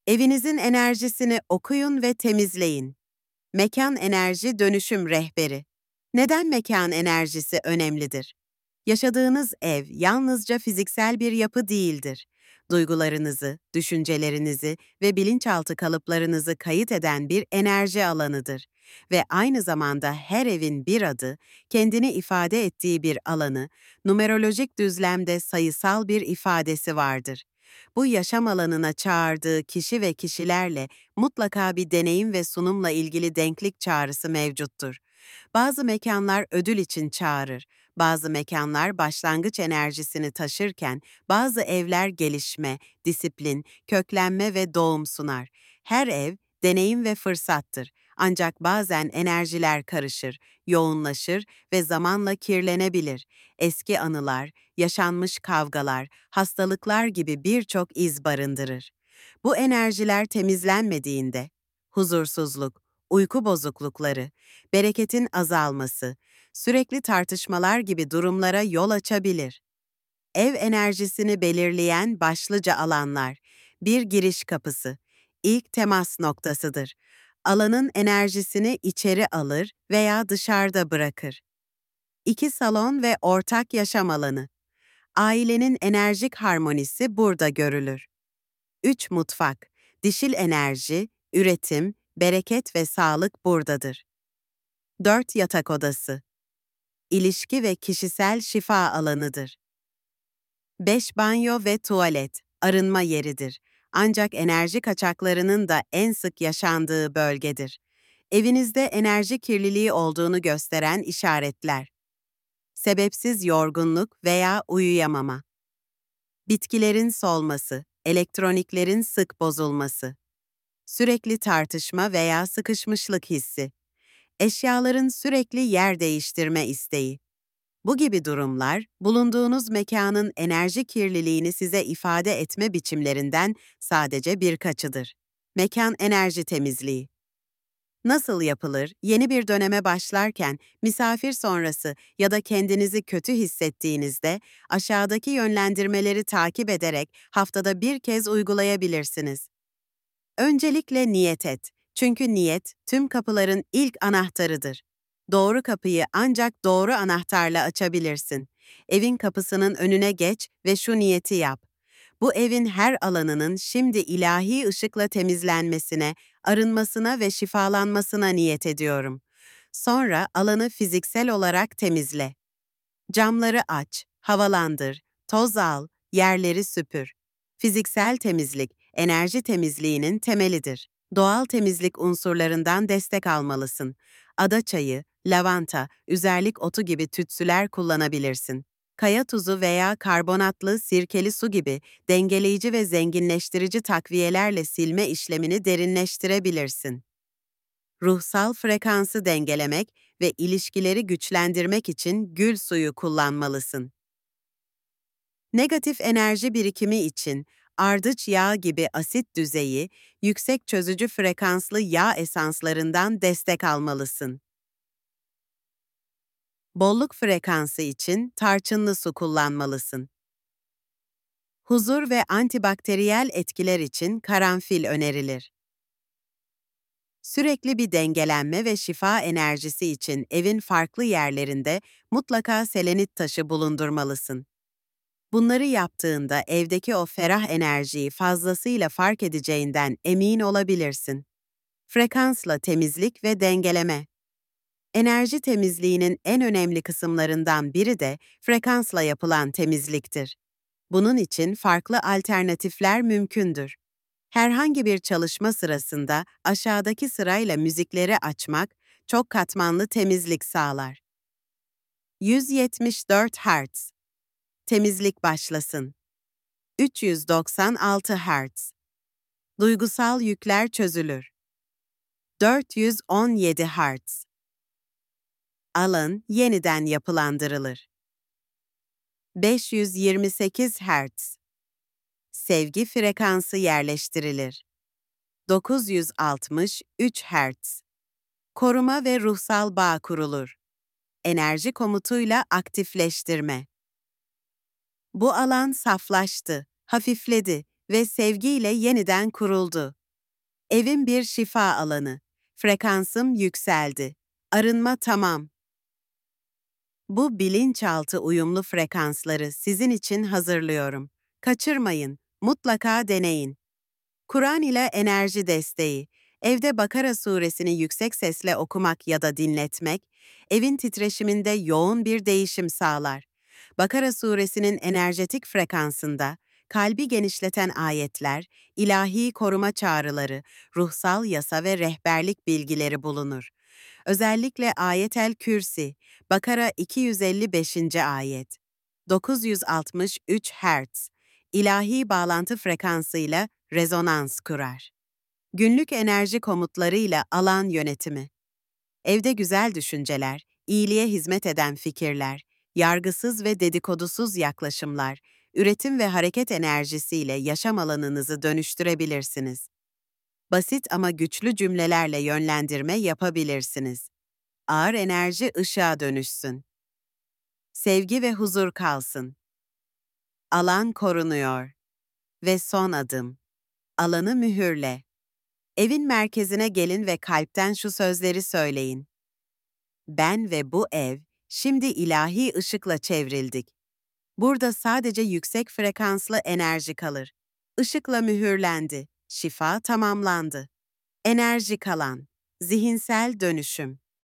Evinizin enerjisini okuyun ve temizleyin. Mekan enerji dönüşüm rehberi. Neden mekan enerjisi önemlidir? Yaşadığınız ev yalnızca fiziksel bir yapı değildir. Duygularınızı, düşüncelerinizi ve bilinçaltı kalıplarınızı kayıt eden bir enerji alanıdır. Ve aynı zamanda her evin bir adı, kendini ifade ettiği bir alanı, numerolojik düzlemde sayısal bir ifadesi vardır. Bu yaşam alanına çağırdığı kişi ve kişilerle mutlaka bir deneyim ve sunumla ilgili denklik çağrısı mevcuttur. Bazı mekanlar ödül için çağırır, bazı mekanlar başlangıç enerjisini taşırken, bazı evler gelişme, disiplin, köklenme ve doğum sunar. Her ev deneyim ve fırsattır. Ancak bazen enerjiler karışır, yoğunlaşır ve zamanla kirlenebilir. Eski anılar, yaşanmış kavgalar, hastalıklar gibi birçok iz barındırır. Bu enerjiler temizlenmediğinde, huzursuzluk, uyku bozuklukları, bereketin azalması, sürekli tartışmalar gibi durumlara yol açabilir. Ev enerjisini belirleyen başlıca alanlar, bir giriş kapısı, ilk temas noktasıdır. Alanın enerjisini içeri alır veya dışarıda bırakır. 2 salon ve ortak yaşam alanı. Ailenin enerjik harmonisi burada görülür. 3 mutfak, dişil enerji, üretim, bereket ve sağlık buradadır. 4 yatak odası, ilişki ve kişisel şifa alanıdır. 5 banyo ve tuvalet, arınma yeridir. Ancak enerji kaçaklarının da en sık yaşandığı bölgedir. Evinizde enerji kirliliği olduğunu gösteren işaretler. Sebepsiz yorgunluk veya uyuyamama. Bitkilerin solması, elektroniklerin sık bozulması. Sürekli tartışma veya sıkışmışlık hissi. Eşyaların sürekli yer değiştirme isteği. Bu gibi durumlar, bulunduğunuz mekanın enerji kirliliğini size ifade etme biçimlerinden sadece birkaçıdır. Mekan enerji temizliği. Nasıl yapılır? Yeni bir döneme başlarken, misafir sonrası ya da kendinizi kötü hissettiğinizde aşağıdaki yönlendirmeleri takip ederek haftada bir kez uygulayabilirsiniz. Öncelikle niyet et. Çünkü niyet, tüm kapıların ilk anahtarıdır. Doğru kapıyı ancak doğru anahtarla açabilirsin. Evin kapısının önüne geç ve şu niyeti yap. Bu evin her alanının şimdi ilahi ışıkla temizlenmesine, arınmasına ve şifalanmasına niyet ediyorum. Sonra alanı fiziksel olarak temizle. Camları aç, havalandır, toz al, yerleri süpür. Fiziksel temizlik, enerji temizliğinin temelidir. Doğal temizlik unsurlarından destek almalısın. Ada çayı, lavanta, üzerlik otu gibi tütsüler kullanabilirsin. Kaya tuzu veya karbonatlı, sirkeli su gibi dengeleyici ve zenginleştirici takviyelerle silme işlemini derinleştirebilirsin. Ruhsal frekansı dengelemek ve ilişkileri güçlendirmek için gül suyu kullanmalısın. Negatif enerji birikimi için ardıç yağı gibi asit düzeyi, yüksek çözücü frekanslı yağ esanslarından destek almalısın. Bolluk frekansı için tarçınlı su kullanmalısın. Huzur ve antibakteriyel etkiler için karanfil önerilir. Sürekli bir dengelenme ve şifa enerjisi için evin farklı yerlerinde mutlaka selenit taşı bulundurmalısın. Bunları yaptığında evdeki o ferah enerjiyi fazlasıyla fark edeceğinden emin olabilirsin. Frekansla temizlik ve dengeleme. Enerji temizliğinin en önemli kısımlarından biri de frekansla yapılan temizliktir. Bunun için farklı alternatifler mümkündür. Herhangi bir çalışma sırasında aşağıdaki sırayla müzikleri açmak çok katmanlı temizlik sağlar. 174 Hz. Temizlik başlasın. 396 Hz. Duygusal yükler çözülür. 417 Hz. Alan yeniden yapılandırılır. 528 Hz. Sevgi frekansı yerleştirilir. 963 Hz. Koruma ve ruhsal bağ kurulur. Enerji komutuyla aktifleştirme. Bu alan saflaştı, hafifledi ve sevgiyle yeniden kuruldu. Evim bir şifa alanı. Frekansım yükseldi. Arınma tamam. Bu bilinçaltı uyumlu frekansları sizin için hazırlıyorum. Kaçırmayın, mutlaka deneyin. Kur'an ile enerji desteği. Evde Bakara suresini yüksek sesle okumak ya da dinletmek, evin titreşiminde yoğun bir değişim sağlar. Bakara suresinin enerjetik frekansında, kalbi genişleten ayetler, ilahi koruma çağrıları, ruhsal yasa ve rehberlik bilgileri bulunur. Özellikle Ayetel Kürsi, Bakara 255. ayet, 963 Hz, ilahi bağlantı frekansıyla rezonans kurar. Günlük enerji komutlarıyla alan yönetimi. Evde güzel düşünceler, iyiliğe hizmet eden fikirler, yargısız ve dedikodusuz yaklaşımlar, üretim ve hareket enerjisiyle yaşam alanınızı dönüştürebilirsiniz. Basit ama güçlü cümlelerle yönlendirme yapabilirsiniz. Ağır enerji ışığa dönüşsün. Sevgi ve huzur kalsın. Alan korunuyor. Ve son adım. Alanı mühürle. Evin merkezine gelin ve kalpten şu sözleri söyleyin. Ben ve bu ev şimdi ilahi ışıkla çevrildik. Burada sadece yüksek frekanslı enerji kalır. Işıkla mühürlendi. Şifa tamamlandı. Enerji kalan. Zihinsel dönüşüm.